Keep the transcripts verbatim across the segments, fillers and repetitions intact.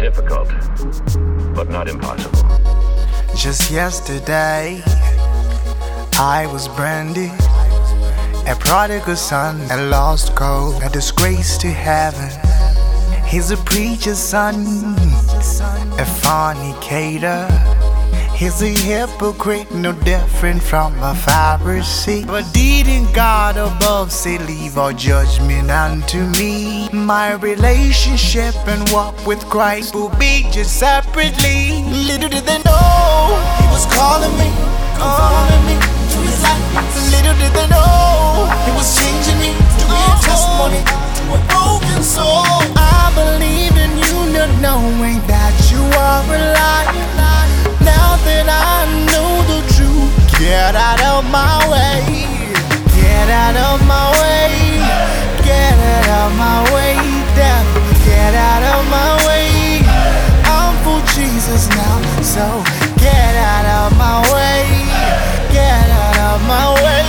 Difficult, but not impossible. Just yesterday, I was branded a prodigal son, a lost gold, a disgrace to heaven. He's a preacher's son, a fornicator. He's a hypocrite, no different from a Pharisee. But didn't God above say, leave all judgment unto me? My relationship and walk with Christ will be just separately. Little did they know He was calling me, calling me to His life. Little did they know He was changing me to be a testimony to a broken soul. I believe in you, not knowing that you are a liar. Now that I know the truth, get out of my way. Get out of my way. Get out of my way. Devil, get out of my way. I'm for Jesus now, so get out of my way. Get out of my way.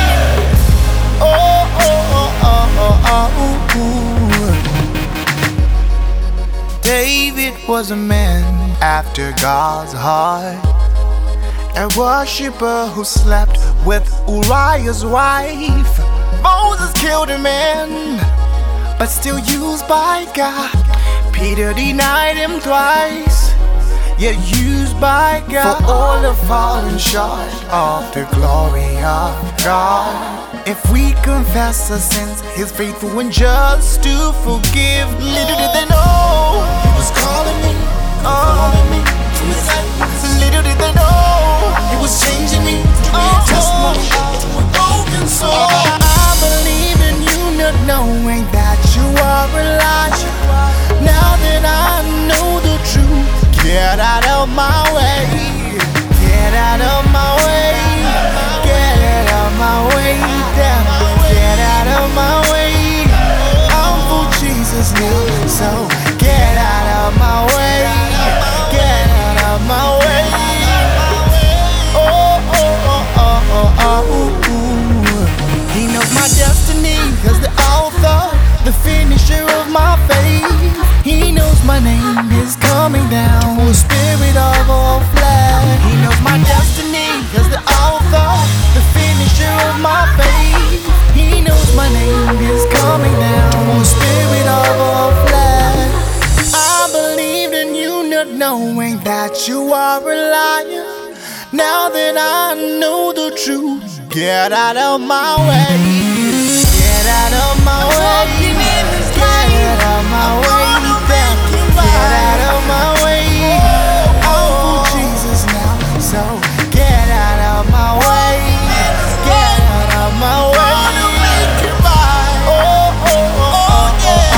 Oh, oh, oh, oh, oh, oh, ooh. David was a man after God's heart, a worshiper who slept with Uriah's wife. Moses killed a man, but still used by God. Peter denied Him twice, yet used by God. For all have fallen short of the glory of God. If we confess our sins, He's faithful and just to forgive. Little did they know He was calling me, calling me to His life. Little did they know He was changing me to be a testimony to a broken soul. I believe in you, not knowing that you are a liar. Now that I know the truth, get out of my way. Get out of my way. Get out of my way. Get out of my way. I'm for Jesus now, so get out of my way. Get out of my way. Oh, oh, oh, oh, oh, oh, ooh. He knows my destiny, cause the author, the finisher of my faith. He knows my name is coming down, the spirit of all flesh. He knows my destiny, cause the author, the finisher of my faith. He knows my name is coming down, the spirit of all flesh. I believed in you, not knowing that you are a liar. Now that I know the truth, get out of my way. Get out of my way. Get out of my way. Get out of my way. Oh, Jesus now, so get out of my way. Get out of my way. Oh, oh, oh, oh, oh,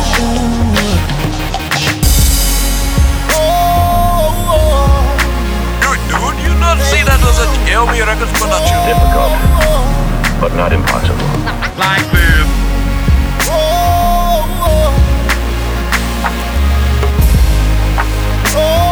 oh. Dude, you not see that as a L B Records production? Difficult, but not impossible. Like this. Oh, oh, oh.